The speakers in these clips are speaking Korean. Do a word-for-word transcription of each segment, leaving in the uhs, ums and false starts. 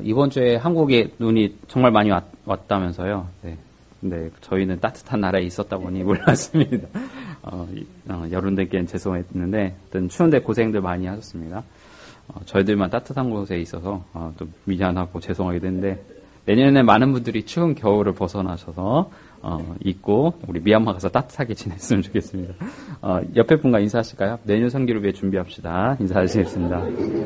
이번 주에 한국에 눈이 정말 많이 왔, 왔다면서요. 네. 근데 저희는 따뜻한 나라에 있었다 보니 몰랐습니다. 어, 어, 여러분들께는 죄송했는데, 하여튼 추운데 고생들 많이 하셨습니다. 어, 저희들만 따뜻한 곳에 있어서 어, 또 미안하고 죄송하기도 했는데, 내년에 많은 분들이 추운 겨울을 벗어나셔서 어, 있고 우리 미얀마 가서 따뜻하게 지냈으면 좋겠습니다. 어, 옆에 분과 인사하실까요? 내년 선교를 위해 준비합시다. 인사하시겠습니다.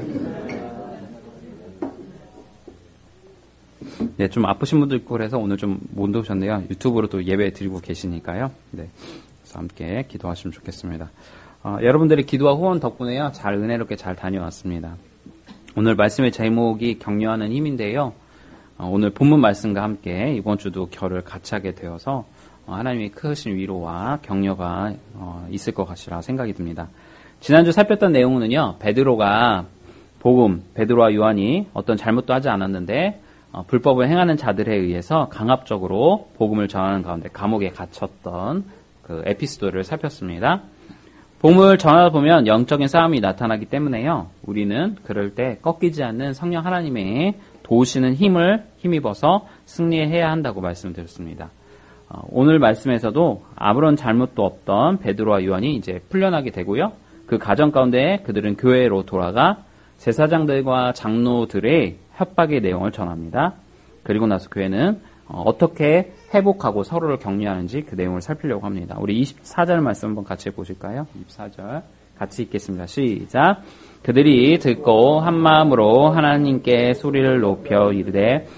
네, 좀 아프신 분도 있고 그래서 오늘 좀 못 오셨네요. 유튜브로 또 예배 드리고 계시니까요. 네, 그래서 함께 기도하시면 좋겠습니다. 어, 여러분들의 기도와 후원 덕분에요, 잘 은혜롭게 잘 다녀왔습니다. 오늘 말씀의 제목이 격려하는 힘인데요. 어, 오늘 본문 말씀과 함께 이번 주도 결을 같이 하게 되어서 어, 하나님의 크신 위로와 격려가 어, 있을 것 같이라 생각이 듭니다. 지난주 살폈던 내용은요, 베드로가 복음, 베드로와 요한이 어떤 잘못도 하지 않았는데 어, 불법을 행하는 자들에 의해서 강압적으로 복음을 전하는 가운데 감옥에 갇혔던 그 에피소드를 살폈습니다. 복음을 전하다 보면 영적인 싸움이 나타나기 때문에요, 우리는 그럴 때 꺾이지 않는 성령 하나님의 도우시는 힘을 힘입어서 승리해야 한다고 말씀드렸습니다. 어, 오늘 말씀에서도 아무런 잘못도 없던 베드로와 요한이 이제 풀려나게 되고요. 그 가정 가운데 그들은 교회로 돌아가 제사장들과 장로들의 협박의 내용을 전합니다. 그리고 나서 교회는 어, 어떻게 회복하고 서로를 격려하는지 그 내용을 살피려고 합니다. 우리 이십사 절 말씀 한번 같이 보실까요? 이십사 절 같이 읽겠습니다. 시작. 그들이 듣고 한 마음으로 하나님께 소리를 높여 이르되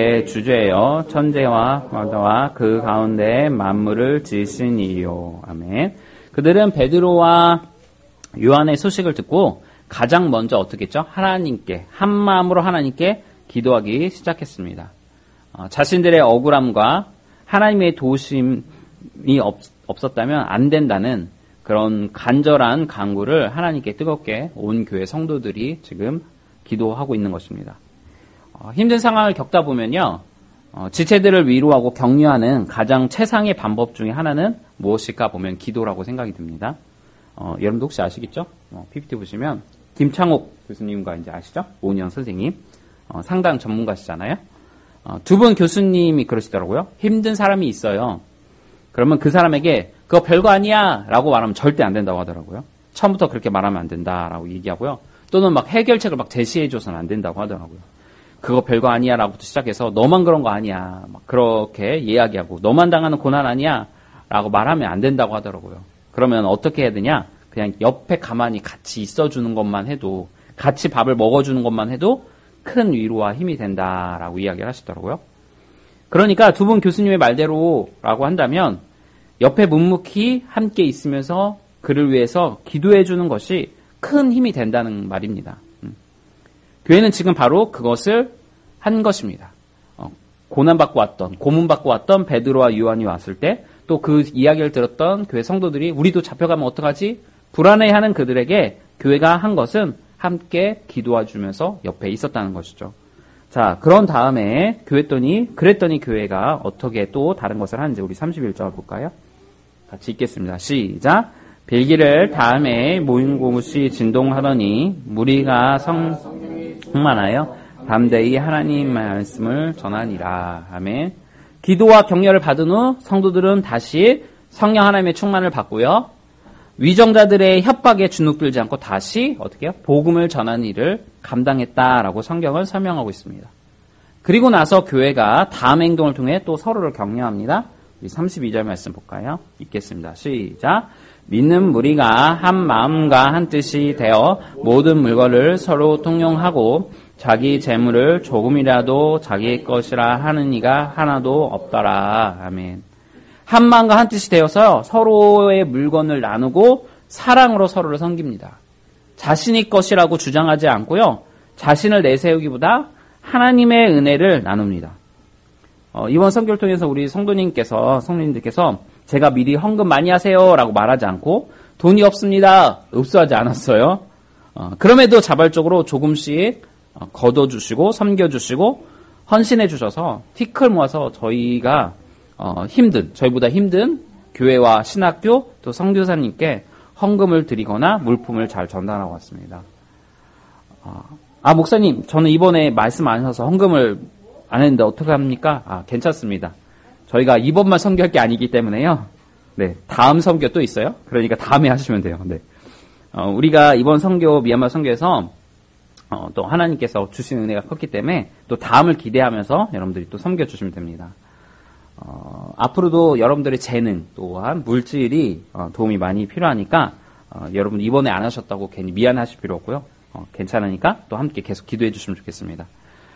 대주제여 천재와 바다와 그 가운데 만물을 지으신 이요. 아멘. 그들은 베드로와 요한의 소식을 듣고 가장 먼저 어떻게 했죠? 하나님께, 한 마음으로 하나님께 기도하기 시작했습니다. 어, 자신들의 억울함과 하나님의 도우심이 없, 없었다면 안 된다는 그런 간절한 간구를 하나님께 뜨겁게 온 교회 성도들이 지금 기도하고 있는 것입니다. 어, 힘든 상황을 겪다 보면요, 어, 지체들을 위로하고 격려하는 가장 최상의 방법 중에 하나는 무엇일까 보면 기도라고 생각이 듭니다. 어, 여러분도 혹시 아시겠죠? 어, 피피티 보시면 김창옥 교수님과 이제 아시죠? 오은영 선생님, 어, 상당 전문가시잖아요. 어, 두 분 교수님이 그러시더라고요. 힘든 사람이 있어요. 그러면 그 사람에게 그거 별거 아니야 라고 말하면 절대 안 된다고 하더라고요. 처음부터 그렇게 말하면 안 된다라고 얘기하고요. 또는 막 해결책을 막 제시해줘서는 안 된다고 하더라고요. 그거 별거 아니야 라고부터 시작해서 너만 그런 거 아니야 막 그렇게 이야기하고, 너만 당하는 고난 아니야 라고 말하면 안 된다고 하더라고요. 그러면 어떻게 해야 되냐? 그냥 옆에 가만히 같이 있어주는 것만 해도, 같이 밥을 먹어주는 것만 해도 큰 위로와 힘이 된다라고 이야기를 하시더라고요. 그러니까 두 분 교수님의 말대로라고 한다면 옆에 묵묵히 함께 있으면서 그를 위해서 기도해 주는 것이 큰 힘이 된다는 말입니다. 음. 교회는 지금 바로 그것을 한 것입니다. 어, 고난받고 왔던, 고문받고 왔던 베드로와 요한이 왔을 때 또 그 이야기를 들었던 교회 성도들이 우리도 잡혀가면 어떡하지? 불안해하는 그들에게 교회가 한 것은 함께 기도해주면서 옆에 있었다는 것이죠. 자, 그런 다음에 교회더니, 그랬더니 교회가 어떻게 또 다른 것을 하는지 우리 삼십일 절 볼까요? 같이 읽겠습니다. 시작. 빌기를 다음에 모인 곳이 진동하더니 무리가 성, 충만하여 담대히 하나님 말씀을 전하니라. 아멘. 기도와 격려를 받은 후 성도들은 다시 성령 하나님의 충만을 받고요, 위정자들의 협박에 주눅들지 않고 다시 어떻게 해요? 복음을 전하는 일을 감당했다라고 성경은 설명하고 있습니다. 그리고 나서 교회가 다음 행동을 통해 또 서로를 격려합니다. 우리 삼십이 절 말씀 볼까요? 읽겠습니다. 시작. 믿는 무리가 한 마음과 한 뜻이 되어 모든 물건을 서로 통용하고 자기 재물을 조금이라도 자기 것이라 하는 이가 하나도 없더라. 아멘. 한 마음과 한 뜻이 되어서 서로의 물건을 나누고 사랑으로 서로를 섬깁니다. 자신의 것이라고 주장하지 않고요, 자신을 내세우기보다 하나님의 은혜를 나눕니다. 어, 이번 선교를 통해서 우리 성도님께서, 성도님들께서 제가 미리 헌금 많이 하세요 라고 말하지 않고 돈이 없습니다, 읍수하지 않았어요. 어, 그럼에도 자발적으로 조금씩 어, 걷어주시고 섬겨주시고 헌신해 주셔서 티끌 모아서 저희가 어, 힘든, 저희보다 힘든 교회와 신학교 또 선교사님께 헌금을 드리거나 물품을 잘 전달하고 왔습니다. 어, 아, 목사님, 저는 이번에 말씀 안 하셔서 헌금을 안 했는데 어떻게 합니까? 아, 괜찮습니다. 저희가 이번만 선교할 게 아니기 때문에요. 네, 다음 선교 또 있어요. 그러니까 다음에 하시면 돼요. 네. 어, 우리가 이번 선교, 미얀마 선교에서 어, 또 하나님께서 주신 은혜가 컸기 때문에 또 다음을 기대하면서 여러분들이 또 섬겨주시면 됩니다. 어, 앞으로도 여러분들의 재능 또한 물질이 어, 도움이 많이 필요하니까 어, 여러분 이번에 안 하셨다고 괜히 미안하실 필요 없고요. 어, 괜찮으니까 또 함께 계속 기도해 주시면 좋겠습니다.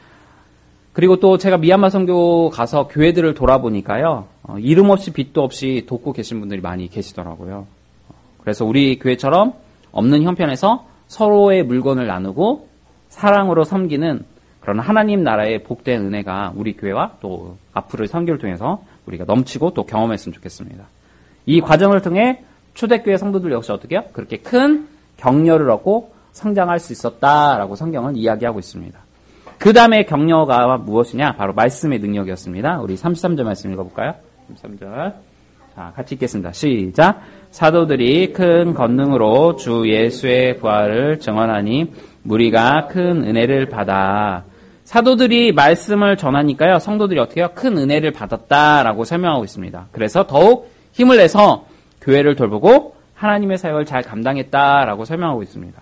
그리고 또 제가 미얀마 선교 가서 교회들을 돌아보니까요. 어, 이름 없이 빚도 없이 돕고 계신 분들이 많이 계시더라고요. 그래서 우리 교회처럼 없는 형편에서 서로의 물건을 나누고 사랑으로 섬기는 그런 하나님 나라의 복된 은혜가 우리 교회와 또 앞으로의 선교를 통해서 우리가 넘치고 또 경험했으면 좋겠습니다. 이 과정을 통해 초대교회 성도들 역시 어떻게 해요? 그렇게 큰 격려를 얻고 성장할 수 있었다라고 성경은 이야기하고 있습니다. 그 다음에 격려가 무엇이냐? 바로 말씀의 능력이었습니다. 우리 삼십삼 절 말씀 읽어볼까요? 삼십삼 절. 자, 같이 읽겠습니다. 시작. 사도들이 큰 권능으로 주 예수의 부활을 증언하니 무리가 큰 은혜를 받아. 사도들이 말씀을 전하니까요. 성도들이 어떻게 해요? 큰 은혜를 받았다라고 설명하고 있습니다. 그래서 더욱 힘을 내서 교회를 돌보고 하나님의 사역을 잘 감당했다라고 설명하고 있습니다.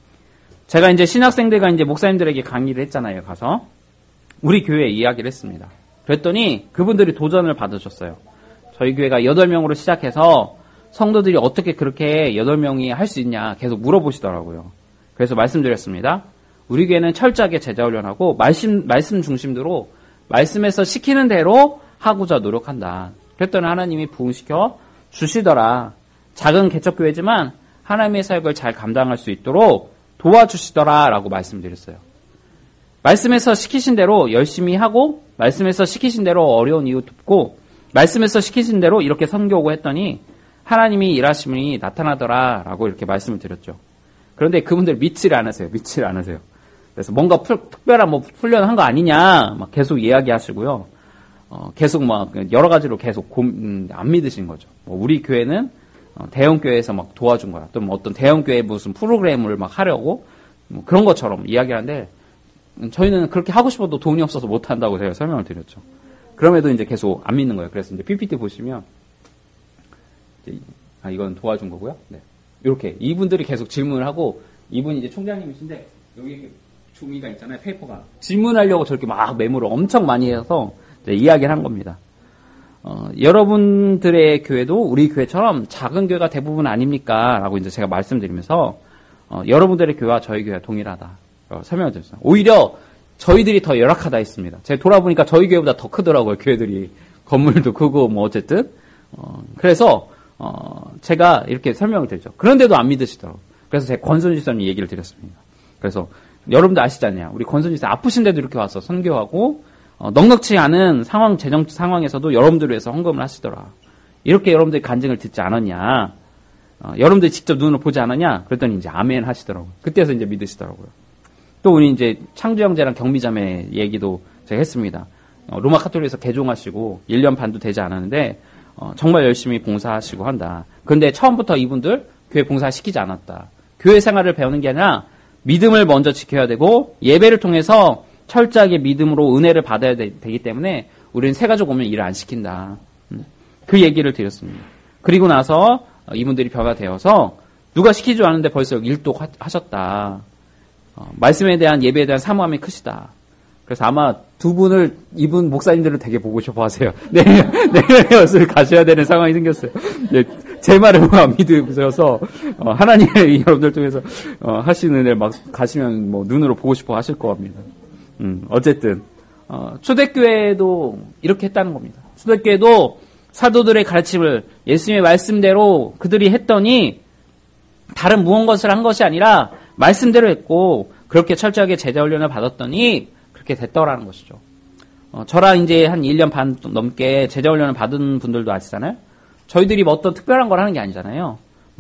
제가 이제 신학생들과 이제 목사님들에게 강의를 했잖아요. 가서 우리 교회 이야기를 했습니다. 그랬더니 그분들이 도전을 받으셨어요. 저희 교회가 여덟 명으로 시작해서 성도들이 어떻게 그렇게 여덟 명이 할 수 있냐 계속 물어보시더라고요. 그래서 말씀드렸습니다. 우리 교회는 철저하게 제자훈련하고 말씀, 말씀 중심으로 말씀에서 시키는 대로 하고자 노력한다. 그랬더니 하나님이 부흥시켜 주시더라. 작은 개척교회지만 하나님의 사역을 잘 감당할 수 있도록 도와주시더라라고 말씀드렸어요. 말씀에서 시키신 대로 열심히 하고 말씀에서 시키신 대로 어려운 이유 돕고 말씀에서 시키신 대로 이렇게 선교하고 했더니 하나님이 일하심이 나타나더라라고 이렇게 말씀을 드렸죠. 그런데 그분들 믿지를 않으세요. 믿지를 않으세요. 그래서 뭔가 풀, 특별한 뭐 훈련한 거 아니냐 막 계속 이야기하시고요. 어, 계속 막 여러 가지로 계속 고, 음, 안 믿으신 거죠. 뭐 우리 교회는 어, 대형 교회에서 막 도와준 거야. 또 뭐 어떤 대형 교회 무슨 프로그램을 막 하려고 뭐 그런 것처럼 이야기하는데 음, 저희는 그렇게 하고 싶어도 돈이 없어서 못 한다고 제가 설명을 드렸죠. 그럼에도 이제 계속 안 믿는 거예요. 그래서 이제 피피티 보시면 이제, 아 이건 도와준 거고요. 네. 이렇게 이분들이 계속 질문을 하고 이분이 이제 총장님이신데 여기 종이가 있잖아요. 페이퍼가 질문하려고 저렇게 막 메모를 엄청 많이 해서 이제 이야기를 한 겁니다. 어, 여러분들의 교회도 우리 교회처럼 작은 교회가 대부분 아닙니까? 라고 이제 제가 말씀드리면서 어, 여러분들의 교회와 저희 교회가 동일하다 어, 설명을 드렸어요. 오히려 저희들이 더 열악하다 했습니다. 제가 돌아보니까 저희 교회보다 더 크더라고요. 교회들이 건물도 크고 뭐 어쨌든 어, 그래서 어, 제가 이렇게 설명을 드렸죠. 그런데도 안 믿으시더라고요. 그래서 제가 권선주 집사님 얘기를 드렸습니다. 그래서 여러분도 아시잖아요. 우리 권선주 집사님 아프신데도 이렇게 와서 선교하고 어, 넉넉치 않은 상황, 재정 상황에서도 여러분들을 위해서 헌금을 하시더라. 이렇게 여러분들이 간증을 듣지 않았냐. 어, 여러분들이 직접 눈으로 보지 않았냐. 그랬더니 이제 아멘 하시더라고요. 그때서 이제 믿으시더라고요. 또 우리 이제 창주 형제랑 경미자매 얘기도 제가 했습니다. 어, 로마 카톨릭에서 개종하시고 일 년 반도 되지 않았는데 어, 정말 열심히 봉사하시고 한다. 그런데 처음부터 이분들 교회 봉사시키지 않았다. 교회 생활을 배우는 게 아니라 믿음을 먼저 지켜야 되고 예배를 통해서 철저하게 믿음으로 은혜를 받아야 되, 되기 때문에 우리는 새가족 오면 일을 안 시킨다. 그 얘기를 드렸습니다. 그리고 나서 이분들이 변화되어서 누가 시키지 않았는데 벌써 일도 하, 하셨다. 어, 말씀에 대한 예배에 대한 사모함이 크시다. 그래서 아마 두 분을 이분 목사님들을 되게 보고 싶어 하세요. 내년, 내년에 여수를 가셔야 되는 상황이 생겼어요. 네, 제 말을 안 믿으셔서 어, 하나님의 여러분들 통해서 어, 하시는 은혜를 막 가시면 뭐 눈으로 보고 싶어 하실 것 같습니다. 음, 어쨌든 어, 초대교회도 이렇게 했다는 겁니다. 초대교회도 사도들의 가르침을 예수님의 말씀대로 그들이 했더니 다른 무언가를 한 것이 아니라 말씀대로 했고 그렇게 철저하게 제자훈련을 받았더니 그렇게 됐더라는 것이죠. 어, 저랑 이제 한 일 년 반 넘게 제자훈련을 받은 분들도 아시잖아요. 저희들이 뭐 어떤 특별한 걸 하는 게 아니잖아요.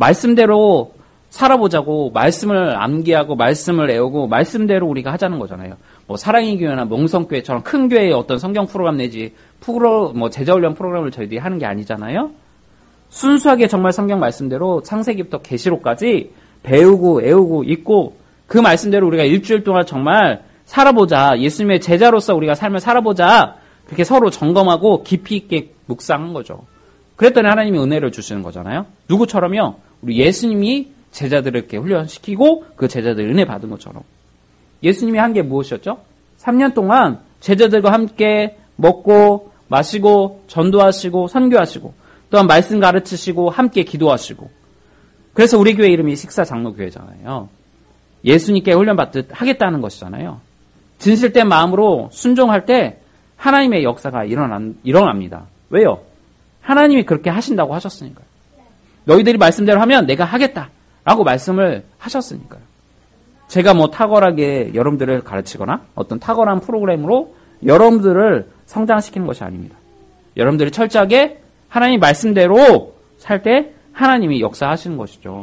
말씀대로 살아보자고 말씀을 암기하고 말씀을 외우고 말씀대로 우리가 하자는 거잖아요. 뭐 사랑의 교회나 몽성교회처럼 큰 교회의 어떤 성경 프로그램 내지 프로 뭐 제자훈련 프로그램을 저희들이 하는 게 아니잖아요. 순수하게 정말 성경 말씀대로 창세기부터 계시록까지 배우고 외우고 읽고 그 말씀대로 우리가 일주일 동안 정말 살아보자. 예수님의 제자로서 우리가 삶을 살아보자. 그렇게 서로 점검하고 깊이 있게 묵상한 거죠. 그랬더니 하나님이 은혜를 주시는 거잖아요. 누구처럼요? 우리 예수님이 제자들을 이렇게 훈련시키고 그 제자들 은혜 받은 것처럼. 예수님이 한 게 무엇이었죠? 삼 년 동안 제자들과 함께 먹고 마시고 전도하시고 선교하시고 또한 말씀 가르치시고 함께 기도하시고. 그래서 우리 교회 이름이 식사장로교회잖아요. 예수님께 훈련받듯 하겠다는 것이잖아요. 진실된 마음으로 순종할 때 하나님의 역사가 일어난, 일어납니다. 왜요? 하나님이 그렇게 하신다고 하셨으니까요. 너희들이 말씀대로 하면 내가 하겠다라고 말씀을 하셨으니까요. 제가 뭐 탁월하게 여러분들을 가르치거나 어떤 탁월한 프로그램으로 여러분들을 성장시키는 것이 아닙니다. 여러분들이 철저하게 하나님 말씀대로 살 때 하나님이 역사하시는 것이죠.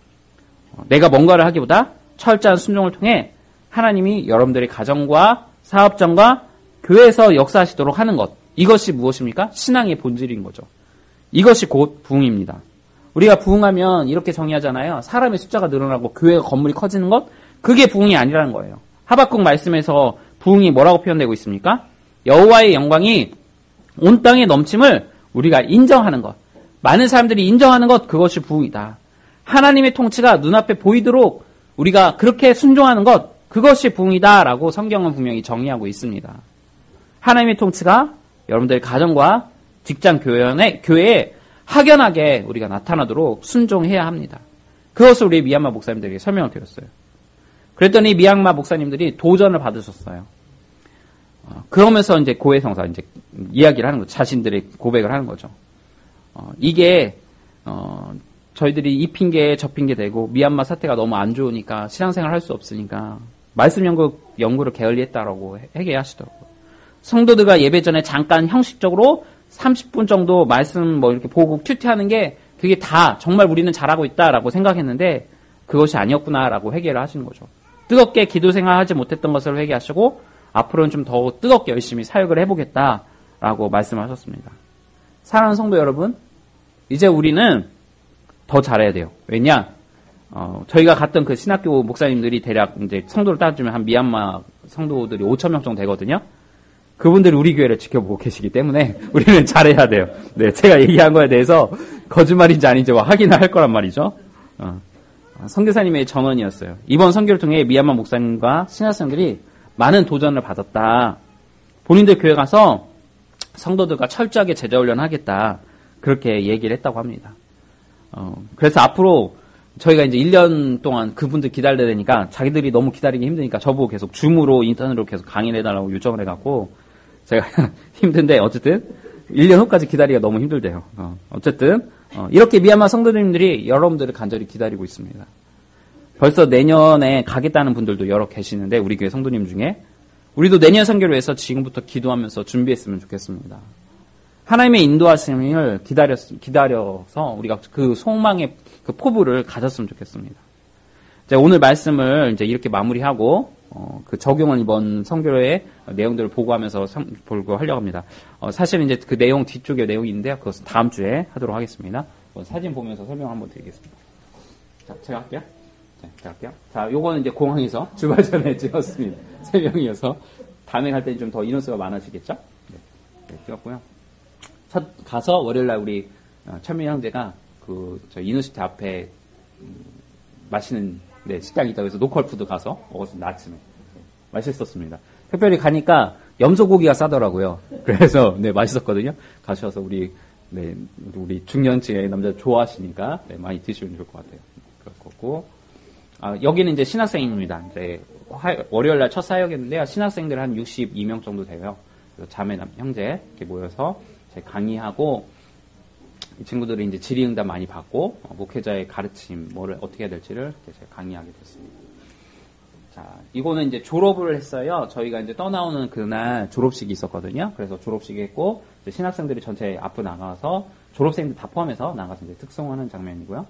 내가 뭔가를 하기보다 철저한 순종을 통해 하나님이 여러분들의 가정과 사업장과 교회에서 역사하시도록 하는 것. 이것이 무엇입니까? 신앙의 본질인 거죠. 이것이 곧 부흥입니다. 우리가 부흥하면 이렇게 정의하잖아요. 사람의 숫자가 늘어나고 교회가 건물이 커지는 것. 그게 부흥이 아니라는 거예요. 하박국 말씀에서 부흥이 뭐라고 표현되고 있습니까? 여호와의 영광이 온 땅에 넘침을 우리가 인정하는 것. 많은 사람들이 인정하는 것, 그것이 부흥이다. 하나님의 통치가 눈앞에 보이도록 우리가 그렇게 순종하는 것, 그것이 부흥이다라고 성경은 분명히 정의하고 있습니다. 하나님의 통치가 여러분들의 가정과 직장 교회에, 교회에 확연하게 우리가 나타나도록 순종해야 합니다. 그것을 우리 미얀마 목사님들에게 설명을 드렸어요. 그랬더니 미얀마 목사님들이 도전을 받으셨어요. 어, 그러면서 이제 고해성사 이제 이야기를 하는 거죠. 자신들의 고백을 하는 거죠. 어, 이게 어, 저희들이 이 핑계 저 핑계 대고 미얀마 사태가 너무 안 좋으니까 신앙생활 할 수 없으니까 말씀 연구 연구를 게을리했다라고 회개하시더라고요. 성도들과 예배 전에 잠깐 형식적으로 삼십 분 정도 말씀 뭐 이렇게 보고 큐티하는 게 그게 다 정말 우리는 잘하고 있다라고 생각했는데 그것이 아니었구나라고 회개를 하시는 거죠. 뜨겁게 기도 생활하지 못했던 것을 회개하시고 앞으로는 좀 더 뜨겁게 열심히 사역을 해보겠다라고 말씀하셨습니다. 사랑하는 성도 여러분, 이제 우리는 더 잘해야 돼요. 왜냐? 어, 저희가 갔던 그 신학교 목사님들이 대략 이제 성도를 따지면 한 미얀마 성도들이 오천 명 정도 되거든요. 그분들이 우리 교회를 지켜보고 계시기 때문에 우리는 잘해야 돼요. 네, 제가 얘기한 거에 대해서 거짓말인지 아닌지 확인을 할 거란 말이죠. 어. 선교사님의 전언이었어요. 이번 선교를 통해 미얀마 목사님과 신학생들이 많은 도전을 받았다. 본인들 교회 가서 성도들과 철저하게 제자훈련 하겠다. 그렇게 얘기를 했다고 합니다. 어, 그래서 앞으로 저희가 이제 일 년 동안 그분들 기다려야 되니까 자기들이 너무 기다리기 힘드니까 저보고 계속 줌으로 인터넷으로 계속 강의를 해달라고 요청을 해갖고 제가 힘든데 어쨌든 일 년 후까지 기다리기가 너무 힘들대요. 어, 어쨌든 어, 이렇게 미얀마 성도님들이 여러분들을 간절히 기다리고 있습니다. 벌써 내년에 가겠다는 분들도 여러 계시는데 우리 교회 성도님 중에 우리도 내년 선교를 위해서 지금부터 기도하면서 준비했으면 좋겠습니다. 하나님의 인도하심을 기다려, 기다려서 우리가 그 소망의 그 포부를 가졌으면 좋겠습니다. 이제 오늘 말씀을 이제 이렇게 마무리하고 어, 그 적용을 이번 선교의 내용들을 보고하면서 보고 하려고 합니다. 어, 사실 이제 그 내용 뒤쪽에 내용이 있는데요. 그것은 다음 주에 하도록 하겠습니다. 사진 보면서 설명 한번 드리겠습니다. 자, 제가 할게요. 네, 제가 할게요. 자, 요거는 이제 공항에서 주말 전에 찍었습니다. 세 명이어서 다음에 갈 때는 좀 더 인원수가 많아지겠죠? 네, 네, 찍었고요. 첫 가서 월요일날 우리 천민 형제가 그 저 유니버시티 앞에 음, 맛있는 네, 식당이 있다고 해서 노컬푸드 가서 먹었습니다. 아침에. 네, 맛있었습니다. 특별히 가니까 염소고기가 싸더라고요. 그래서 네, 맛있었거든요. 가셔서 우리 네, 우리 중년층의 남자 좋아하시니까 네, 많이 드시면 좋을 것 같아요. 그럴 거고. 아, 여기는 이제 신학생입니다. 이제 화, 월요일날 첫 사역이었는데요. 신학생들 한 육십이 명 정도 돼요. 그래서 자매남 형제 이렇게 모여서 제 강의하고 이 친구들이 이제 질의응답 많이 받고 어, 목회자의 가르침 뭐를 어떻게 해야 될지를 제가 강의하게 됐습니다. 자, 이거는 이제 졸업을 했어요. 저희가 이제 떠나오는 그날 졸업식이 있었거든요. 그래서 졸업식이 했고 이제 신학생들이 전체 앞으로 나가서 졸업생들 다 포함해서 나가서 이제 특송하는 장면이고요.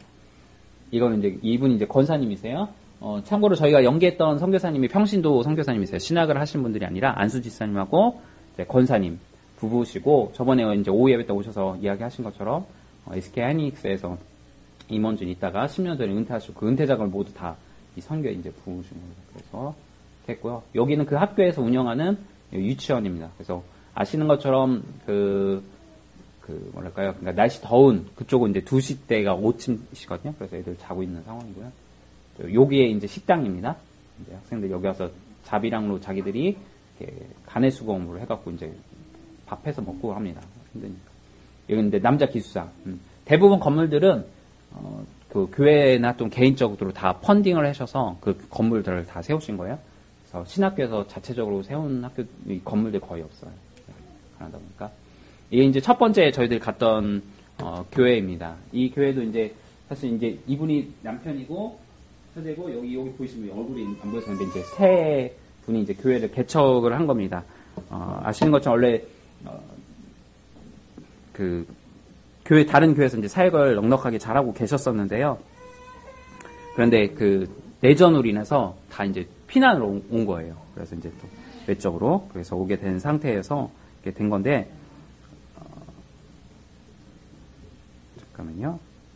이거는 이제 이분이 이제 권사님이세요. 어, 참고로 저희가 연기했던 선교사님이 평신도 선교사님이세요. 신학을 하신 분들이 아니라 안수 지사님하고 이제 권사님 부부시고 저번에 이제 오후 예배 때 오셔서 이야기하신 것처럼 어, 에스케이 하이닉스에서 임원진 있다가 십 년 전에 은퇴하시고 그 은퇴작을 모두 다 이 선교에 이제 부으신 거예요. 그래서 했고요. 여기는 그 학교에서 운영하는 유치원입니다. 그래서 아시는 것처럼 그, 그 뭐랄까요? 그러니까 날씨 더운 그쪽은 이제 두 시 때가 오침이거든요. 그래서 애들 자고 있는 상황이고요. 여기에 이제 식당입니다. 이제 학생들 여기 와서 자비랑로 자기들이 간의 수공으로 해갖고 이제 밥해서 먹고 합니다. 힘드니까. 여기 이제 남자 기숙사. 음. 대부분 건물들은 어, 그 교회나 또 개인적으로 다 펀딩을 하셔서 그 건물들을 다 세우신 거예요. 그래서 신학교에서 자체적으로 세운 학교 건물들 거의 없어요. 그러다 보니까 이게 이제 첫 번째 저희들이 갔던 어, 교회입니다. 이 교회도 이제 사실 이제 이분이 남편이고 처제고 여기 여기 보시면 얼굴이 안 보여서는데 이제 세 분이 이제 교회를 개척을 한 겁니다. 어, 아시는 것처럼 원래 어, 그 교회 다른 교회에서 이제 사역을 넉넉하게 잘하고 계셨었는데요. 그런데 그 내전으로 인해서 다 이제 피난을 온 거예요. 그래서 이제 또 외적으로 그래서 오게 된 상태에서 이렇게 된 건데 어, 잠깐만요.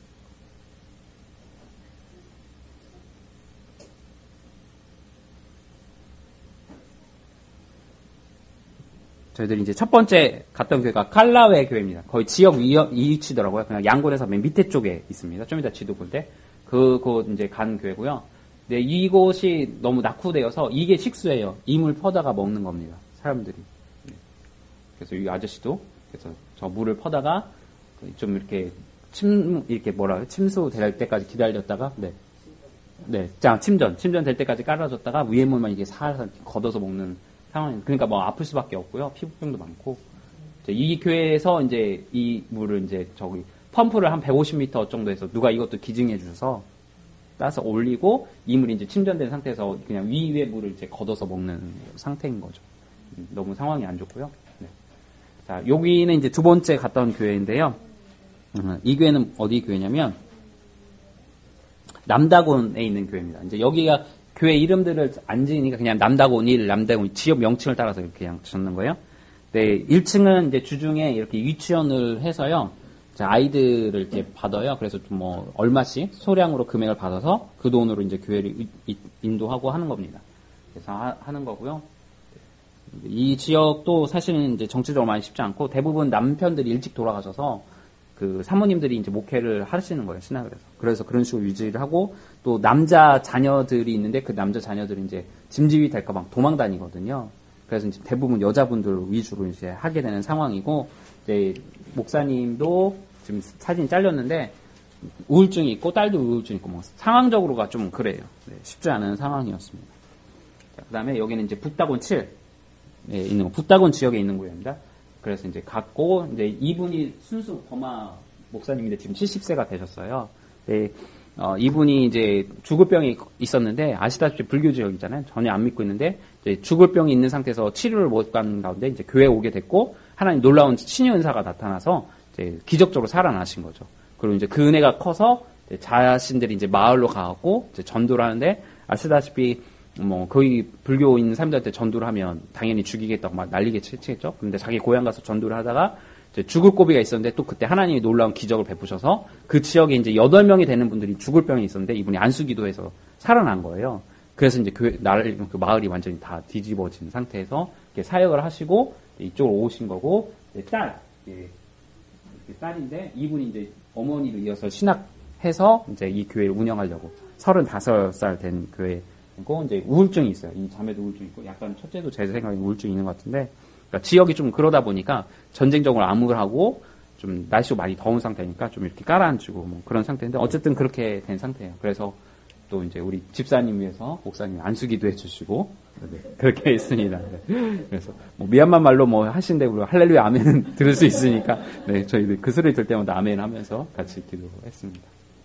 저희들이 이제 첫 번째 갔던 교회가 칼라웨 교회입니다. 거의 지역 위치더라고요. 그냥 양곤에서 맨 밑에 쪽에 있습니다. 좀 이따 지도 볼 때. 그곳 이제 간 교회고요. 근데 이곳이 너무 낙후되어서 이게 식수예요. 이물 퍼다가 먹는 겁니다. 사람들이. 그래서 이 아저씨도 그래서 저 물을 퍼다가 좀 이렇게 침, 이렇게 뭐라, 침수 될 때까지 기다렸다가, 네. 네. 자, 침전. 침전 될 때까지 깔아줬다가 위에 물만 이게 살살 걷어서 먹는 상황이, 그러니까 뭐 아플 수밖에 없고요. 피부병도 많고. 이 교회에서 이제 이 물을 이제 저기 펌프를 한 백오십 미터 정도에서 누가 이것도 기증해 주셔서 따서 올리고 이 물이 이제 침전된 상태에서 그냥 위에 물을 이제 걷어서 먹는 상태인 거죠. 너무 상황이 안 좋고요. 네. 자, 여기는 이제 두 번째 갔다 온 교회인데요. 음, 이 교회는 어디 교회냐면 남다곤에 있는 교회입니다. 이제 여기가 교회 이름들을 안 지으니까 그냥 남다곤 일, 남다곤 지역 명칭을 따라서 이렇게 그냥 적는 거예요. 네, 일 층은 이제 주중에 이렇게 유치원을 해서요. 아이들을 이렇게 받아요. 그래서 좀 뭐 얼마씩 소량으로 금액을 받아서 그 돈으로 이제 교회를 인도하고 하는 겁니다. 그래서 하, 하는 거고요. 이 지역도 사실은 이제 정치적으로 많이 쉽지 않고 대부분 남편들이 일찍 돌아가셔서 그 사모님들이 이제 목회를 하시는 거예요, 신학을해서. 그래서 그런 식으로 유지를 하고 또 남자 자녀들이 있는데 그 남자 자녀들이 이제 짐집이 될까봐 도망 다니거든요. 그래서 이제 대부분 여자분들 위주로 이제 하게 되는 상황이고, 이제 목사님도 지금 사진 잘렸는데 우울증이 있고 딸도 우울증이 있고 뭐 상황적으로가 좀 그래요. 네, 쉽지 않은 상황이었습니다. 자, 그다음에 여기는 이제 북다곤 칠 네, 있는 북다곤 지역에 있는 곳입니다. 그래서 이제 갔고 이제 이분이 순수 버마 목사님인데 지금 칠십 세가 되셨어요. 네, 어, 이분이 이제 죽을 병이 있었는데 아시다시피 불교 지역이잖아요. 전혀 안 믿고 있는데 이제 죽을 병이 있는 상태에서 치료를 못 간 가운데 이제 교회에 오게 됐고 하나님 놀라운 신의 은사가 나타나서 이제 기적적으로 살아나신 거죠. 그리고 이제 그 은혜가 커서 이제 자신들이 이제 마을로 가고 이제 전도를 하는데 아시다시피 뭐 거의 불교 있는 사람들한테 전도를 하면 당연히 죽이겠다고 막 난리게 치겠죠. 근데 자기 고향 가서 전도를 하다가 이제 죽을 고비가 있었는데 또 그때 하나님이 놀라운 기적을 베푸셔서 그 지역에 이제 여덟 명이 되는 분들이 죽을 병이 있었는데 이분이 안수기도해서 살아난 거예요. 그래서 이제 그, 날, 그 마을이 완전히 다 뒤집어진 상태에서 이렇게 사역을 하시고 이쪽으로 오신 거고, 딸, 예, 딸인데 이분이 이제 어머니를 이어서 신학해서 이제 이 교회를 운영하려고 서른다섯 살 된 교회고 이제 우울증이 있어요. 이 자매도 우울증이 있고 약간 첫째도 제 생각에 우울증이 있는 것 같은데 그러니까 지역이 좀 그러다 보니까 전쟁적으로 암흑을 하고 좀 날씨가 많이 더운 상태니까 좀 이렇게 깔아앉히고 뭐 그런 상태인데 어쨌든 그렇게 된 상태예요. 그래서 또 이제 우리 집사님 위해서 목사님 안수기도 해주시고 네, 그렇게 했습니다. 네. 그래서 뭐 미얀마 말로 뭐 하신데 우리 할렐루야 아멘은 들을 수 있으니까 네 저희들 그 소리 들 때마다 아멘 하면서 같이 기도했습니다.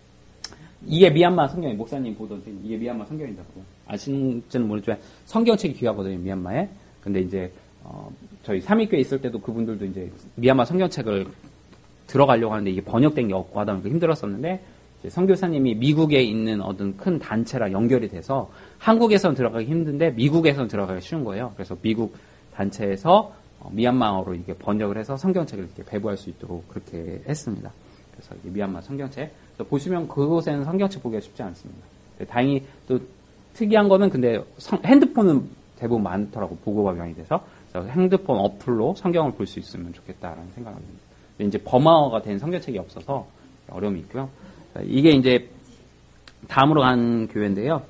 이게 미얀마 성경이 목사님 보던 이게 미얀마 성경이라고 아시는지는 모르지만 성경책이 귀하거든요 미얀마에. 근데 이제 어, 저희 삼위교회 있을 때도 그분들도 이제 미얀마 성경책을 들어가려고 하는데 이게 번역된 게 없고 하다 보니까 힘들었었는데 선교사님이 미국에 있는 어떤 큰 단체랑 연결이 돼서 한국에서는 들어가기 힘든데 미국에서는 들어가기 쉬운 거예요. 그래서 미국 단체에서 미얀마어로 이렇게 번역을 해서 성경책을 이렇게 배부할 수 있도록 그렇게 했습니다. 그래서 이게 미얀마 성경책. 그래서 보시면 그곳에는 성경책 보기가 쉽지 않습니다. 다행히 또 특이한 거는 근데 성, 핸드폰은 대부분 많더라고, 보고가 병이 돼서. 그래서 핸드폰 어플로 성경을 볼 수 있으면 좋겠다라는 생각합니다. 이제 범화가 된 성경책이 없어서 어려움이 있고요. 이게 이제 다음으로 간 교회인데요.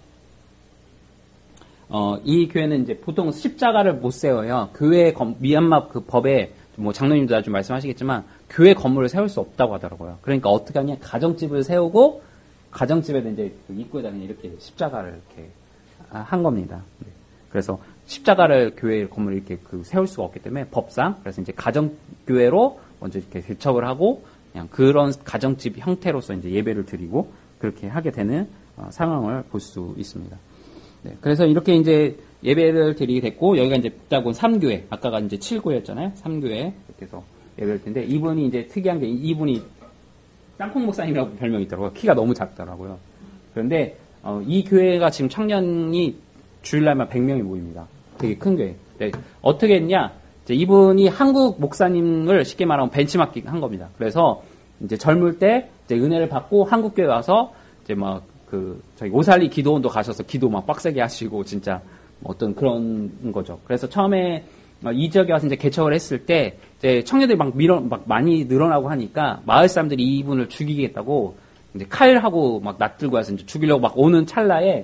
어, 이 교회는 이제 보통 십자가를 못 세워요. 교회 검, 미얀마 그 법에 뭐 장로님도 나중에 말씀하시겠지만 교회 건물을 세울 수 없다고 하더라고요. 그러니까 어떻게 하냐, 가정집을 세우고 가정집에도 이제 그 입구에다 그냥 이렇게 십자가를 이렇게 한 겁니다. 그래서 십자가를 교회 건물을 이렇게 그 세울 수가 없기 때문에 법상 그래서 이제 가정교회로 먼저 이렇게 개척을 하고 그냥 그런 가정집 형태로서 이제 예배를 드리고 그렇게 하게 되는 어, 상황을 볼 수 있습니다. 네, 그래서 이렇게 이제 예배를 드리게 됐고 여기가 이제 북다곤 삼 교회, 아까가 이제 칠 교회였잖아요. 삼 교회 이렇게 해서 예배를 드는데 이분이 이제 특이한 게 이분이 땅콩 목사님이라고 별명이 있더라고요. 키가 너무 작더라고요. 그런데 어, 이 교회가 지금 청년이 주일날만 백 명이 모입니다. 되게 큰 교회. 네, 어떻게 했냐? 이제 이분이 한국 목사님을 쉽게 말하면 벤치마킹 한 겁니다. 그래서 이제 젊을 때 이제 은혜를 받고 한국 교회 와서 이제 막 그 저희 오살리 기도원도 가셔서 기도 막 빡세게 하시고 진짜 어떤 그런 거죠. 그래서 처음에 이 지역에 와서 이제 개척을 했을 때 이제 청년들이 막 밀어 막 많이 늘어나고 하니까 마을 사람들이 이분을 죽이겠다고 이제 칼하고 막 낫들고 와서 이제 죽이려고 막 오는 찰나에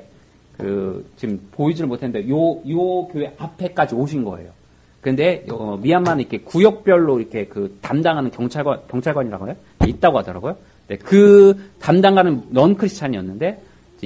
그 지금 보이지를 못했는데 요 요 교회 앞에까지 오신 거예요. 근데 어, 미얀마는 이렇게 구역별로 이렇게 그 담당하는 경찰관 경찰관이라고 해요? 있다고 하더라고요. 네, 그 담당하는 넌 크리스찬이었는데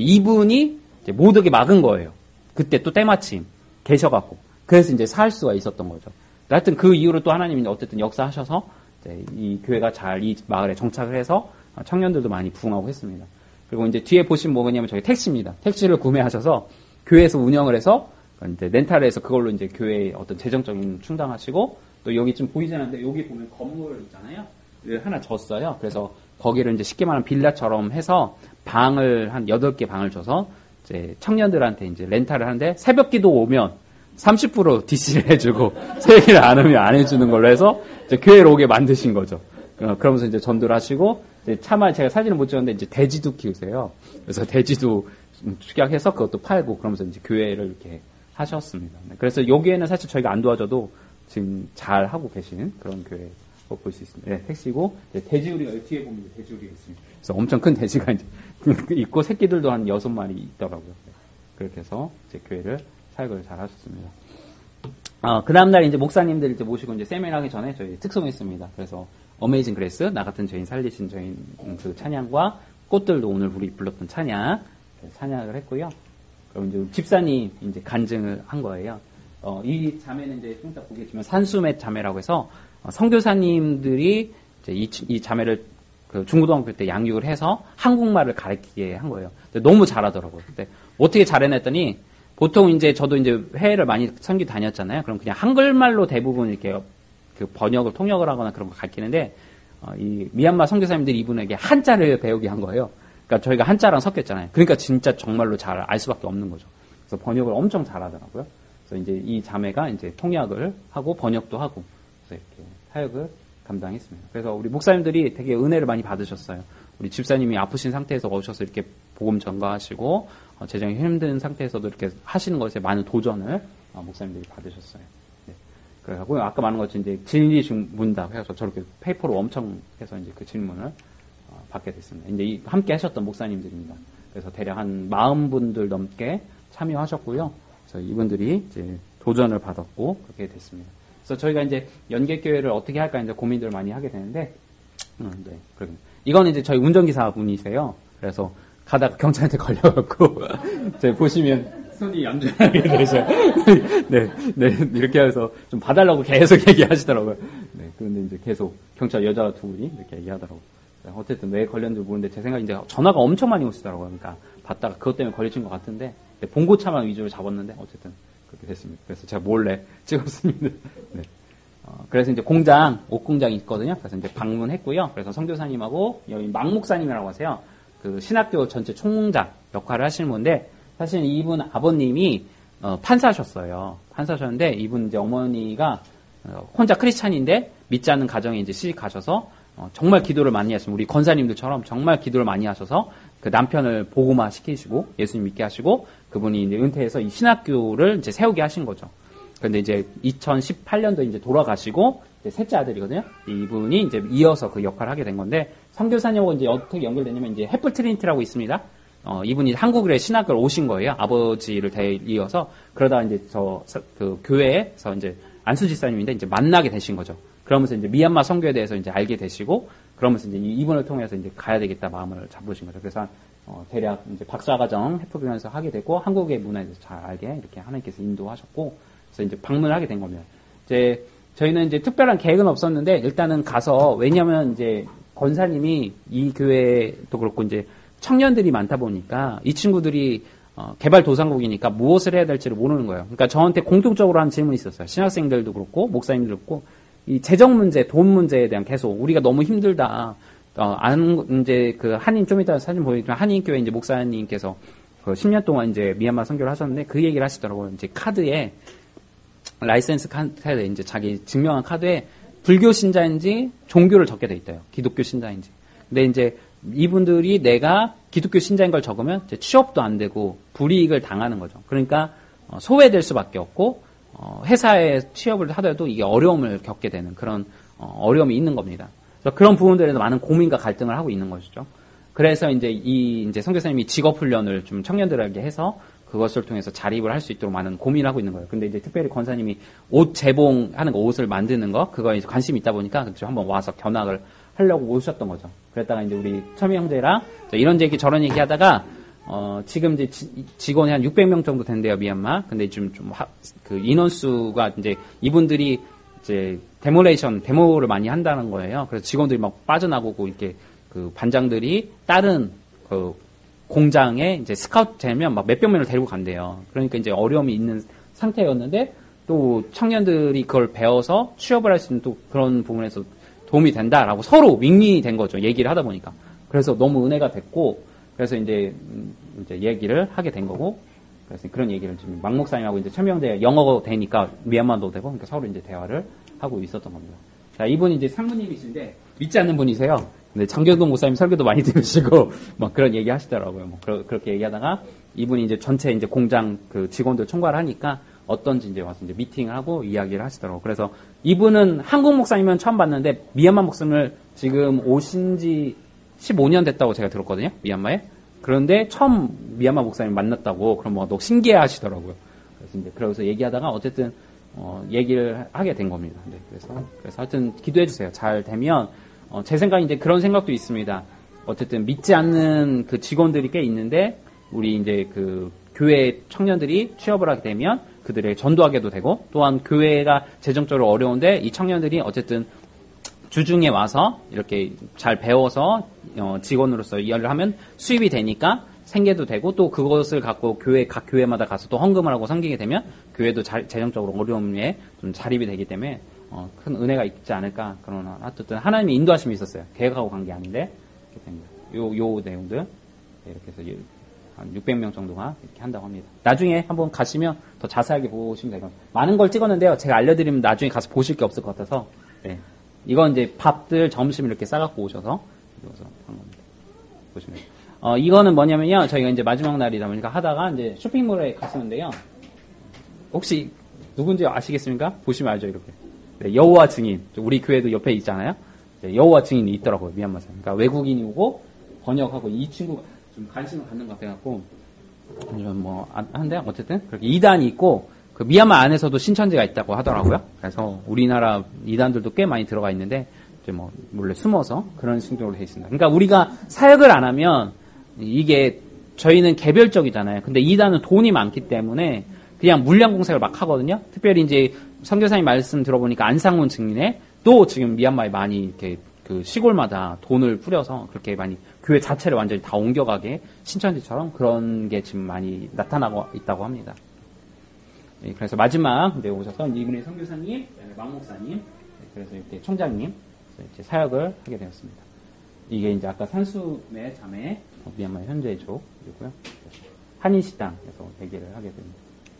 이분이 이제 못 오게 막은 거예요. 그때 또 때마침 계셔갖고 그래서 이제 살 수가 있었던 거죠. 하여튼 그 이후로 또 하나님이 어쨌든 역사하셔서 이제 이 교회가 잘 이 마을에 정착을 해서 청년들도 많이 부흥하고 했습니다. 그리고 이제 뒤에 보시면 뭐냐면 저희 택시입니다. 택시를 구매하셔서 교회에서 운영을 해서 이제 렌탈을 해서 그걸로 이제 교회의 어떤 재정적인 충당하시고 또 여기 좀 보이지 않는데 여기 보면 건물 있잖아요. 하나 줬어요. 그래서 거기를 이제 쉽게 말하면 빌라처럼 해서 방을 한 여덟 개 방을 줘서 이제 청년들한테 이제 렌탈을 하는데 새벽 기도 오면 삼십 퍼센트 디씨를 해주고 새벽기를 안 오면 안 해주는 걸로 해서 이제 교회로 오게 만드신 거죠. 그러면서 이제 전도를 하시고 이제 차마 제가 사진을 못 찍었는데 이제 돼지도 키우세요. 그래서 돼지도 축약해서 그것도 팔고 그러면서 이제 교회를 이렇게 하셨습니다. 그래서 여기에는 사실 저희가 안 도와줘도 지금 잘 하고 계시는 그런 교회. 볼 수 있습니다. 네, 택시고, 네, 돼지우리가 여기 뒤에 보면 돼지우리가 있습니다. 그래서 엄청 큰 돼지가 이제 있고, 새끼들도 한 여섯 마리 있더라고요. 네, 그렇게 해서 이제 교회를 사역을 잘 하셨습니다. 어, 그 다음날 이제 목사님들 이제 모시고 이제 세미나 하기 전에 저희 특송했습니다. 그래서 어메이징 그레이스, 나 같은 죄인 살리신 죄인 그 찬양과 꽃들도 오늘 우리 불렀던 찬양, 찬양을 했고요. 그럼 이제 집사님 이제 간증을 한 거예요. 어, 이 자매는 이제 좀 이따 보겠지만 산수맷 자매라고 해서 어, 선교사님들이 이제 이, 이 자매를 그 중고등학교 때 양육을 해서 한국말을 가르치게 한 거예요. 너무 잘하더라고요. 근데 어떻게 잘해냈더니 보통 이제 저도 이제 해외를 많이 선교 다녔잖아요. 그럼 그냥 한글말로 대부분 이렇게 그 번역을 통역을 하거나 그런 거 가르치는데 어, 이 미얀마 선교사님들이 이분에게 한자를 배우게 한 거예요. 그러니까 저희가 한자랑 섞였잖아요. 그러니까 진짜 정말로 잘 알 수밖에 없는 거죠. 그래서 번역을 엄청 잘하더라고요. 그래서 이제 이 자매가 이제 통역을 하고 번역도 하고 그래서 이렇게 사역을 감당했습니다. 그래서 우리 목사님들이 되게 은혜를 많이 받으셨어요. 우리 집사님이 아프신 상태에서 오셔서 이렇게 복음 전가하시고 어, 재정이 힘든 상태에서도 이렇게 하시는 것에 많은 도전을 어, 목사님들이 받으셨어요. 네. 그래가지고 아까 말한 것처럼 이제 진리 문답 해서 저렇게 페이퍼로 엄청 해서 이제 그 질문을 어, 받게 됐습니다. 이제 이, 함께 하셨던 목사님들입니다. 그래서 대략 한 사십 분들 넘게 참여하셨고요. 그래서 이분들이 이제 도전을 받았고 그렇게 됐습니다. 그래서 저희가 이제 연계교회를 어떻게 할까 이제 고민들을 많이 하게 되는데, 음, 네, 그럼 이거는 이제 저희 운전기사 분이세요. 그래서 가다가 경찰한테 걸려갖고, 제 보시면 손이 얌전하게 되죠. 네, 네, 이렇게 해서 좀 봐달라고 계속 얘기하시더라고요. 네, 그런데 이제 계속 경찰 여자 두 분이 이렇게 얘기하더라고요. 어쨌든 왜 걸렸는지 모르는데 제 생각인데 전화가 엄청 많이 오시더라고요. 그러니까 받다가 그것 때문에 걸리신 것 같은데, 네, 봉고차만 위주로 잡았는데 어쨌든. 그렇게 됐습니다. 그래서 제가 몰래 찍었습니다. 네. 어, 그래서 이제 공장, 옷 공장이 있거든요. 그래서 이제 방문했고요. 그래서 선교사님하고 여기 막 목사님이라고 하세요. 그 신학교 전체 총무장 역할을 하시는 분인데 사실 이분 아버님이 어, 판사셨어요. 판사셨는데 이분 이제 어머니가 어, 혼자 크리스찬인데 믿지 않는 가정에 이제 시집 가셔서 어, 정말 기도를 많이 하시는 우리 권사님들처럼 정말 기도를 많이 하셔서 그 남편을 복음화 시키시고 예수님 믿게 하시고 그분이 이제 은퇴해서 이 신학교를 이제 세우게 하신 거죠. 그런데 이제 이천십팔 년도에 이제 돌아가시고 이제 셋째 아들이거든요. 이분이 이제 이어서 그 역할을 하게 된 건데 선교사님하고 이제 어떻게 연결되냐면 이제 해플 트리니티라고 있습니다. 어, 이분이 한국에 신학교를 오신 거예요. 아버지를 이어서 그러다 이제 저 그 교회에서 이제 안수 집사님인데 이제 만나게 되신 거죠. 그러면서 이제 미얀마 선교에 대해서 이제 알게 되시고 그러면서 이제 이분을 통해서 이제 가야 되겠다 마음을 잡으신 거죠. 그래서 어, 대략 이제 박사과정 해프병원에서 하게 되고 한국의 문화에 대해서 잘 알게 이렇게 하나님께서 인도하셨고 그래서 이제 방문을 하게 된 겁니다. 이제 저희는 이제 특별한 계획은 없었는데 일단은 가서 왜냐하면 이제 권사님이 이 교회도 그렇고 이제 청년들이 많다 보니까 이 친구들이 어, 개발도상국이니까 무엇을 해야 될지를 모르는 거예요. 그러니까 저한테 공통적으로 한 질문이 있었어요. 신학생들도 그렇고 목사님들도 그렇고 이 재정 문제, 돈 문제에 대한 계속 우리가 너무 힘들다. 어, 안 이제 그 한인 좀 이따 사진 보여드리면 한인교회 이제 목사님께서 그 십 년 동안 이제 미얀마 선교를 하셨는데 그 얘기를 하시더라고요. 이제 카드에 라이센스 카드에 이제 자기 증명한 카드에 불교 신자인지 종교를 적게 돼 있대요. 기독교 신자인지. 근데 이제 이분들이 내가 기독교 신자인 걸 적으면 이제 취업도 안 되고 불이익을 당하는 거죠. 그러니까 어, 소외될 수밖에 없고 어, 회사에 취업을 하더라도 이게 어려움을 겪게 되는 그런 어, 어려움이 있는 겁니다. 그래서 그런 부분들에서 많은 고민과 갈등을 하고 있는 것이죠. 그래서 이제 이 이제 선교사님이 직업 훈련을 좀 청년들에게 해서 그것을 통해서 자립을 할 수 있도록 많은 고민을 하고 있는 거예요. 근데 이제 특별히 권사님이 옷 재봉하는 거, 옷을 만드는 거, 그거에 관심이 있다 보니까 한번 와서 견학을 하려고 오셨던 거죠. 그랬다가 이제 우리 첨이 형제랑 이런 얘기 저런 얘기 하다가 어, 지금 이제 지, 직원이 한 육백 명 정도 된대요, 미얀마. 근데 지금 좀, 하, 그 인원수가 이제 이분들이 이제 데모레이션, 데모를 많이 한다는 거예요. 그래서 직원들이 막 빠져나오고 이렇게 그 반장들이 다른 그 공장에 이제 스카우트 되면 막 몇백 명을 데리고 간대요. 그러니까 이제 어려움이 있는 상태였는데 또 청년들이 그걸 배워서 취업을 할 수 있는 또 그런 부분에서 도움이 된다라고 서로 윈윈이 된 거죠. 얘기를 하다 보니까. 그래서 너무 은혜가 됐고 그래서 이제, 이제 얘기를 하게 된 거고, 그래서 그런 얘기를 지금 막 목사님하고 이제 천명대 영어가 되니까 미얀마도 되고, 그러니까 서로 이제 대화를 하고 있었던 겁니다. 자, 이분이 이제 상무님이신데, 믿지 않는 분이세요. 근데 장경동 목사님 설교도 많이 들으시고, 막 그런 얘기 하시더라고요. 뭐, 그러, 그렇게 얘기하다가, 이분이 이제 전체 이제 공장 그 직원들 총괄을 하니까, 어떤지 이제 와서 이제 미팅을 하고 이야기를 하시더라고요. 그래서 이분은 한국 목사님은 처음 봤는데, 미얀마 목사님을 지금 오신 지 십오 년 됐다고 제가 들었거든요. 미얀마에. 그런데 처음 미얀마 목사님 만났다고 그럼 뭐 너무 신기해 하시더라고요. 그래서 이제 그러면서 얘기하다가 어쨌든 어 얘기를 하게 된 겁니다. 네, 그래서 그래서 하여튼 기도해 주세요. 잘 되면 어 제 생각에 이제 그런 생각도 있습니다. 어쨌든 믿지 않는 그 직원들이 꽤 있는데 우리 이제 그 교회 청년들이 취업을 하게 되면 그들에게 전도하게도 되고 또한 교회가 재정적으로 어려운데 이 청년들이 어쨌든 주중에 와서 이렇게 잘 배워서 어, 직원으로서 일을 하면 수입이 되니까 생계도 되고 또 그것을 갖고 교회 각 교회마다 가서 또 헌금을 하고 섬기게 되면 교회도 자, 재정적으로 어려움에 좀 자립이 되기 때문에 어, 큰 은혜가 있지 않을까 그런 어쨌든 하나님의 인도하심이 있었어요. 계획하고 간 게 아닌데 이렇게 됩니다. 요, 요 내용들 이렇게 해서 한 육백 명 정도가 이렇게 한다고 합니다. 나중에 한번 가시면 더 자세하게 보시면 되고 많은 걸 찍었는데요. 제가 알려드리면 나중에 가서 보실 게 없을 것 같아서 네. 이건 이제 밥들 점심 이렇게 싸갖고 오셔서 이어서 한 겁니다. 보시면 어 이거는 뭐냐면요 저희가 이제 마지막 날이다 보니까 하다가 이제 쇼핑몰에 갔었는데요. 혹시 누군지 아시겠습니까? 보시면 알죠 이렇게 네, 여호와 증인 우리 교회도 옆에 있잖아요. 네, 여호와 증인이 있더라고요 미얀마 사람. 그러니까 외국인이 오고 번역하고 이 친구가 좀 관심을 갖는 것 같아갖고 이런 뭐 한데 어쨌든 그렇게 이단이 있고. 그 미얀마 안에서도 신천지가 있다고 하더라고요. 그래서 우리나라 이단들도 꽤 많이 들어가 있는데 이제 뭐 몰래 숨어서 그런 식으로 돼 있습니다. 그러니까 우리가 사역을 안 하면 이게 저희는 개별적이잖아요. 근데 이단은 돈이 많기 때문에 그냥 물량 공세를 막 하거든요. 특별히 이제 선교사님 말씀 들어보니까 안상문 증인에 또 지금 미얀마에 많이 이렇게 그 시골마다 돈을 뿌려서 그렇게 많이 교회 자체를 완전히 다 옮겨가게 신천지처럼 그런 게 지금 많이 나타나고 있다고 합니다. 네, 그래서 마지막 이제 오셔서 이분의 선교사님, 막 목사님, 네, 그래서 이렇게 총장님 이제 사역을 하게 되었습니다. 이게 이제 아까 산수매 자매 미얀마 현재족이고요. 한인 식당에서 대기를 하게 됩니다.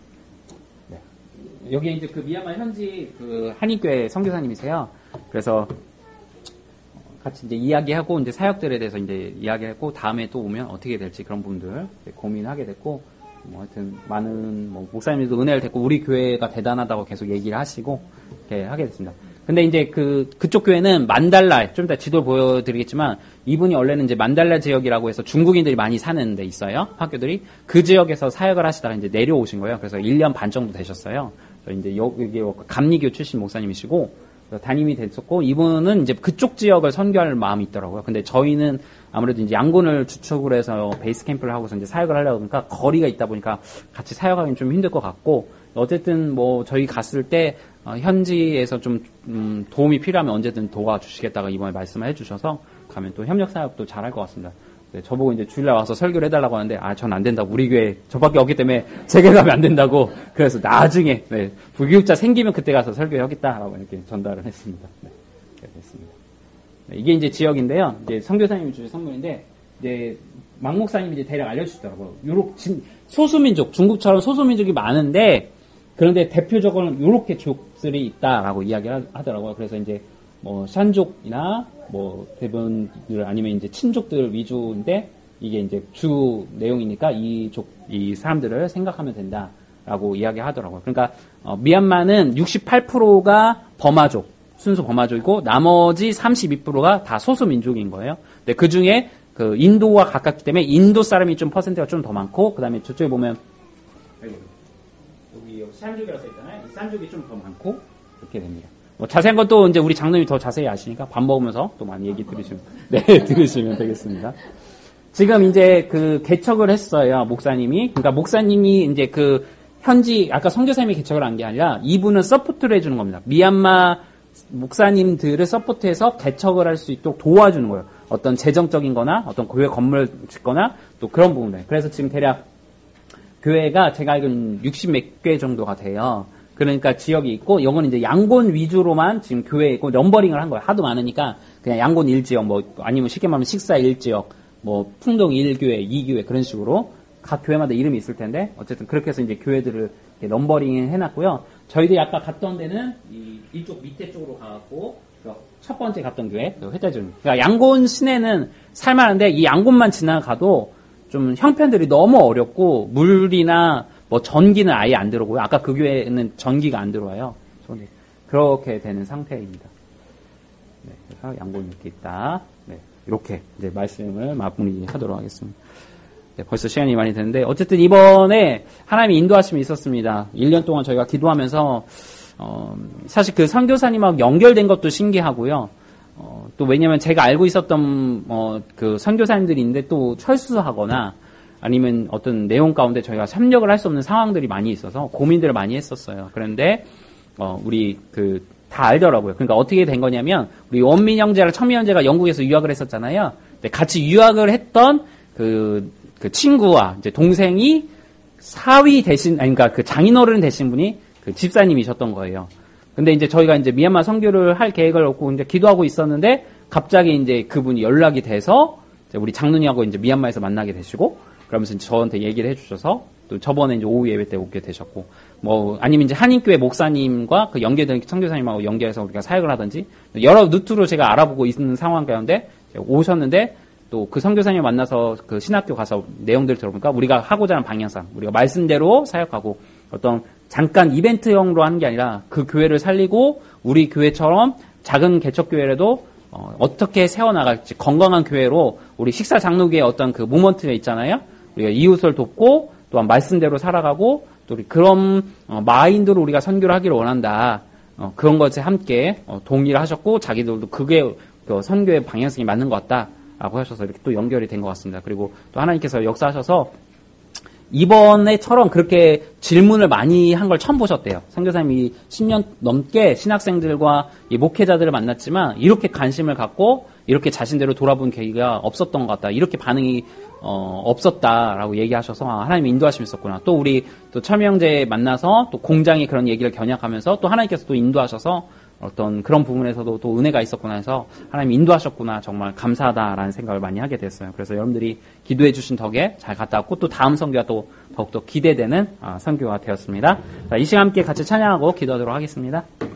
네. 여기 이제 그 미얀마 현지 그 한인교회 선교사님이세요. 그래서 같이 이제 이야기하고 이제 사역들에 대해서 이제 이야기했고 다음에 또 오면 어떻게 될지 그런 부분들 고민하게 됐고 뭐 하여튼 많은 뭐 목사님들도 은혜를 됐고 우리 교회가 대단하다고 계속 얘기를 하시고 이렇게 하게 됐습니다. 근데 이제 그 그쪽 교회는 만달라 좀 이따 지도를 보여드리겠지만 이분이 원래는 이제 만달라 지역이라고 해서 중국인들이 많이 사는 데 있어요. 학교들이 그 지역에서 사역을 하시다가 이제 내려오신 거예요. 그래서 일 년 반 정도 되셨어요. 그래서 이제 여기 감리교 출신 목사님이시고 담임이 됐었고 이분은 이제 그쪽 지역을 선교할 마음이 있더라고요. 근데 저희는 아무래도 이제 양곤을 주축으로 해서 베이스 캠프를 하고서 이제 사역을 하려고 하니까 거리가 있다 보니까 같이 사역하기는 좀 힘들 것 같고 어쨌든 뭐 저희 갔을 때 어, 현지에서 좀 음, 도움이 필요하면 언제든 도와주시겠다가 이번에 말씀을 해주셔서 가면 또 협력 사역도 잘할 것 같습니다. 네, 저보고 이제 주일날 와서 설교를 해달라고 하는데 아, 전 안 된다고. 우리 교회 저밖에 없기 때문에 제게 가면 안 된다고. 그래서 나중에 네, 불교육자 생기면 그때 가서 설교하겠다라고 이렇게 전달을 했습니다. 네, 됐습니다. 네, 이게 이제 지역인데요. 이제 선교사님이 주신 선물인데 이제 막 목사님이 이제 대략 알려주시더라고요. 요렇게 소수민족, 중국처럼 소수민족이 많은데 그런데 대표적으로는 요렇게 족들이 있다라고 이야기를 하더라고요. 그래서 이제 뭐 샨족이나 뭐 대부분들 아니면 이제 친족들 위주인데 이게 이제 주 내용이니까 이 족, 이 사람들을 생각하면 된다라고 이야기하더라고요. 그러니까 어, 미얀마는 육십팔 퍼센트가 버마족, 순수 버마족이고 나머지 삼십이 퍼센트가 다 소수 민족인 거예요. 근데 그 중에 그 인도와 가깝기 때문에 인도 사람이 좀 퍼센트가 좀 더 많고 그다음에 저쪽에 보면 여기 샨족이라고 써 있잖아요. 이 샨족이 좀 더 많고 이렇게 됩니다. 뭐 자세한 것도 이제 우리 장로님이 더 자세히 아시니까 밥 먹으면서 또 많이 얘기 들으시면, 네, 들으시면 되겠습니다. 지금 이제 그 개척을 했어요, 목사님이. 그러니까 목사님이 이제 그 현지, 아까 선교사님이 개척을 한 게 아니라 이분은 서포트를 해주는 겁니다. 미얀마 목사님들을 서포트해서 개척을 할 수 있도록 도와주는 거예요. 어떤 재정적인 거나 어떤 교회 건물을 짓거나 또 그런 부분들. 그래서 지금 대략 교회가 제가 알기로는 육십 몇 개 정도가 돼요. 그러니까 지역이 있고, 요거는 이제 양곤 위주로만 지금 교회에 있고, 넘버링을 한 거예요. 하도 많으니까, 그냥 양곤 일 지역, 뭐, 아니면 쉽게 말하면 식사 일 지역, 뭐, 풍동 일 교회, 이 교회, 그런 식으로, 각 교회마다 이름이 있을 텐데, 어쨌든 그렇게 해서 이제 교회들을 넘버링 해놨고요. 저희들이 아까 갔던 데는, 이, 이쪽 밑에 쪽으로 가갖고, 첫 번째 갔던 교회, 회대준. 그러니까 양곤 시내는 살만한데, 이 양곤만 지나가도, 좀 형편들이 너무 어렵고, 물이나, 뭐 전기는 아예 안 들어오고요. 아까 그 교회는 전기가 안 들어와요. 그렇게 되는 상태입니다. 네, 그래서 양곤 이렇게 있다. 네, 이렇게 이제 말씀을 마무리하도록 하겠습니다. 네, 벌써 시간이 많이 됐는데 어쨌든 이번에 하나님이 인도하심이 있었습니다. 일 년 동안 저희가 기도하면서 어, 사실 그 선교사님하고 연결된 것도 신기하고요. 어, 또 왜냐면 제가 알고 있었던 어, 그 선교사님들이 있는데 또 철수하거나 아니면 어떤 내용 가운데 저희가 협력을 할 수 없는 상황들이 많이 있어서 고민들을 많이 했었어요. 그런데 어 우리 그 다 알더라고요. 그러니까 어떻게 된 거냐면 우리 원민 형제랑 천미 형제가 영국에서 유학을 했었잖아요. 근데 같이 유학을 했던 그, 그 친구와 이제 동생이 사위 대신 아니 그러니까 그 장인어른 되신 분이 그 집사님이셨던 거예요. 근데 이제 저희가 이제 미얀마 선교를 할 계획을 놓고 이제 기도하고 있었는데 갑자기 이제 그분이 연락이 돼서 이제 우리 장로님하고 이제 미얀마에서 만나게 되시고 그러면서 저한테 얘기를 해주셔서 또 저번에 이제 오후 예배 때 오게 되셨고 뭐 아니면 이제 한인교회 목사님과 그 연계된 선교사님하고 연계해서 우리가 사역을 하든지 여러 루트로 제가 알아보고 있는 상황 가운데 오셨는데 또 그 선교사님 만나서 그 신학교 가서 내용들을 들어보니까 우리가 하고자 하는 방향상 우리가 말씀대로 사역하고 어떤 잠깐 이벤트형으로 하는 게 아니라 그 교회를 살리고 우리 교회처럼 작은 개척교회라도 어, 어떻게 세워나갈지 건강한 교회로 우리 식사 장로교의 어떤 그 모먼트가 있잖아요. 우리가 이웃을 돕고 또한 말씀대로 살아가고 또 우리 그런 어, 마인드로 우리가 선교를 하기를 원한다. 어, 그런 것에 함께 어, 동의를 하셨고 자기들도 그게 그 선교의 방향성이 맞는 것 같다라고 하셔서 이렇게 또 연결이 된 것 같습니다. 그리고 또 하나님께서 역사하셔서 이번에처럼 그렇게 질문을 많이 한 걸 처음 보셨대요. 선교사님이 십 년 넘게 신학생들과 이 목회자들을 만났지만 이렇게 관심을 갖고 이렇게 자신대로 돌아본 계기가 없었던 것 같다. 이렇게 반응이 어, 없었다라고 얘기하셔서 아, 하나님이 인도하심이 있었구나. 또 우리 또 철미 형제 만나서 또 공장의 그런 얘기를 견약하면서 또 하나님께서 또 인도하셔서 어떤 그런 부분에서도 또 은혜가 있었구나 해서 하나님이 인도하셨구나 정말 감사하다라는 생각을 많이 하게 됐어요. 그래서 여러분들이 기도해 주신 덕에 잘 갔다 왔고 또 다음 선교가 또 더욱더 기대되는 선교가 되었습니다. 자, 이 시간 함께 같이 찬양하고 기도하도록 하겠습니다.